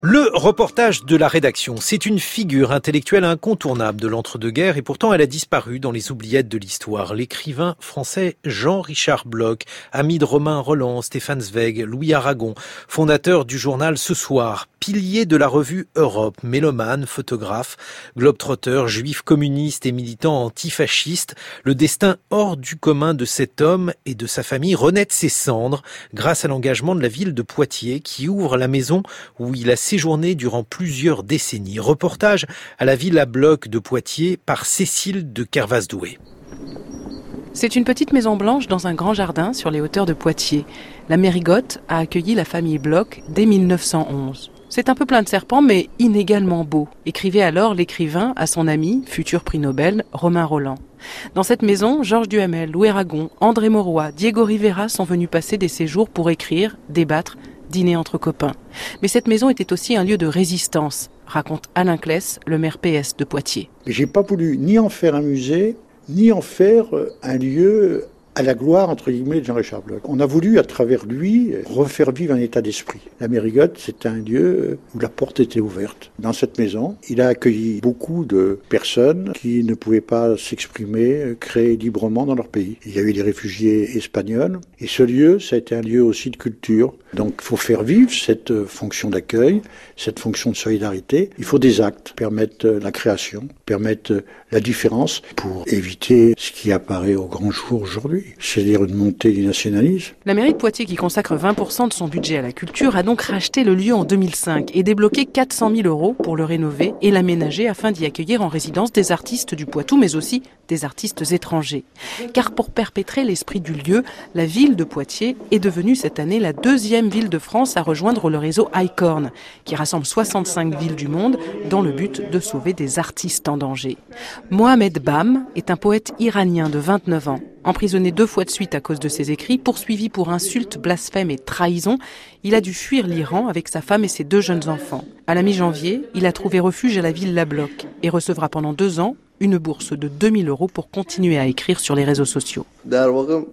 Le reportage de la rédaction, c'est une figure intellectuelle incontournable de l'entre-deux-guerres et pourtant elle a disparu dans les oubliettes de l'histoire. L'écrivain français Jean-Richard Bloch, ami de Romain Rolland, Stéphane Zweig, Louis Aragon, fondateur du journal Ce Soir, pilier de la revue Europe, mélomane, photographe, globe-trotteur, juif communiste et militant antifasciste, le destin hors du commun de cet homme et de sa famille renaît de ses cendres grâce à l'engagement de la ville de Poitiers qui ouvre la maison où il a séjourné durant plusieurs décennies. Reportage à la Villa Bloch de Poitiers par Cécile de Kervas-Doué. C'est une petite maison blanche dans un grand jardin sur les hauteurs de Poitiers. La Mérigotte a accueilli la famille Bloch dès 1911. C'est un peu plein de serpents, mais inégalement beau, écrivait alors l'écrivain à son ami, futur prix Nobel, Romain Rolland. Dans cette maison, Georges Duhamel, Louis Aragon, André Mauroy, Diego Rivera sont venus passer des séjours pour écrire, débattre, dîner entre copains. Mais cette maison était aussi un lieu de résistance, raconte Alain Claes, le maire PS de Poitiers. J'ai pas voulu ni en faire un musée, ni en faire un lieu à la gloire, entre guillemets, de Jean-Richard Bloch. On a voulu, à travers lui, refaire vivre un état d'esprit. La Mérigotte, c'est un lieu où la porte était ouverte. Dans cette maison, il a accueilli beaucoup de personnes qui ne pouvaient pas s'exprimer, créer librement dans leur pays. Il y a eu des réfugiés espagnols. Et ce lieu, ça a été un lieu aussi de culture. Donc, il faut faire vivre cette fonction d'accueil, cette fonction de solidarité. Il faut des actes, permettre la création, permettre la différence pour éviter ce qui apparaît au grand jour aujourd'hui, c'est-à-dire une montée du nationalisme. La mairie de Poitiers, qui consacre 20% de son budget à la culture, a donc racheté le lieu en 2005 et débloqué 400 000 € pour le rénover et l'aménager afin d'y accueillir en résidence des artistes du Poitou, mais aussi des artistes étrangers. Car pour perpétrer l'esprit du lieu, la ville de Poitiers est devenue cette année la deuxième ville de France à rejoindre le réseau ICORN, qui rassemble 65 villes du monde dans le but de sauver des artistes en danger. Mohamed Bam est un poète iranien de 29 ans. Emprisonné 2 fois de suite à cause de ses écrits, poursuivi pour insultes, blasphème et trahison, il a dû fuir l'Iran avec sa femme et ses 2 jeunes enfants. À la mi-janvier, il a trouvé refuge à la Villa Bloch et recevra pendant 2 ans une bourse de 2 000 € pour continuer à écrire sur les réseaux sociaux. Dans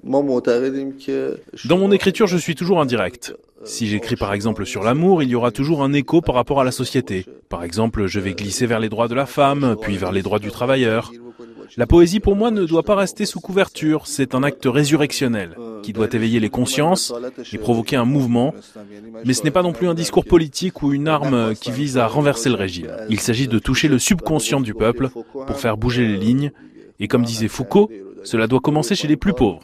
mon écriture, je suis toujours indirect. Si j'écris par exemple sur l'amour, il y aura toujours un écho par rapport à la société. Par exemple, je vais glisser vers les droits de la femme, puis vers les droits du travailleur. La poésie, pour moi, ne doit pas rester sous couverture. C'est un acte résurrectionnel qui doit éveiller les consciences et provoquer un mouvement. Mais ce n'est pas non plus un discours politique ou une arme qui vise à renverser le régime. Il s'agit de toucher le subconscient du peuple pour faire bouger les lignes. Et comme disait Foucault, cela doit commencer chez les plus pauvres.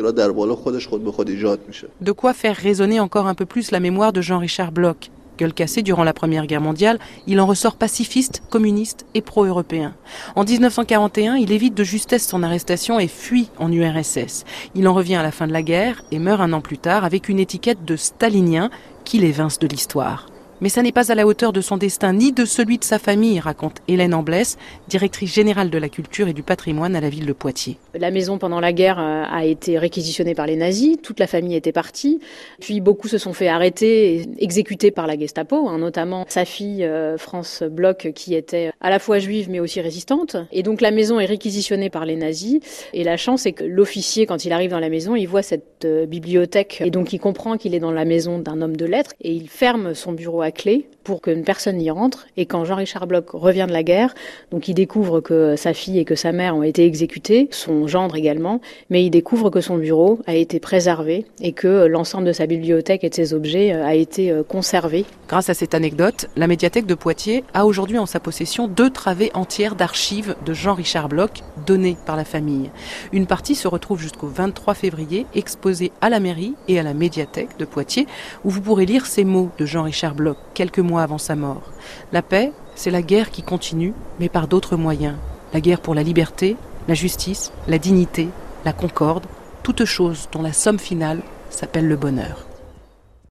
De quoi faire résonner encore un peu plus la mémoire de Jean-Richard Bloch. Gueule cassée durant la Première Guerre mondiale, il en ressort pacifiste, communiste et pro-européen. En 1941, il évite de justesse son arrestation et fuit en URSS. Il en revient à la fin de la guerre et meurt 1 an plus tard avec une étiquette de stalinien qui l'évince de l'histoire. Mais ça n'est pas à la hauteur de son destin ni de celui de sa famille, raconte Hélène Amblès, directrice générale de la culture et du patrimoine à la ville de Poitiers. La maison pendant la guerre a été réquisitionnée par les nazis, toute la famille était partie, puis beaucoup se sont fait arrêter et exécuter par la Gestapo, notamment sa fille France Bloch qui était à la fois juive mais aussi résistante. Et donc la maison est réquisitionnée par les nazis et la chance c'est que l'officier quand il arrive dans la maison, il voit cette bibliothèque et donc il comprend qu'il est dans la maison d'un homme de lettres et il ferme son bureau à clé pour que personne n'y rentre. Et quand Jean-Richard Bloch revient de la guerre, donc il découvre que sa fille et que sa mère ont été exécutées, son gendre également, mais il découvre que son bureau a été préservé et que l'ensemble de sa bibliothèque et de ses objets a été conservé. Grâce à cette anecdote, la médiathèque de Poitiers a aujourd'hui en sa possession 2 travées entières d'archives de Jean-Richard Bloch données par la famille. Une partie se retrouve jusqu'au 23 février, exposée à la mairie et à la médiathèque de Poitiers, où vous pourrez lire ces mots de Jean-Richard Bloch quelques mois avant sa mort. La paix, c'est la guerre qui continue, mais par d'autres moyens. La guerre pour la liberté, la justice, la dignité, la concorde, toutes choses dont la somme finale s'appelle le bonheur.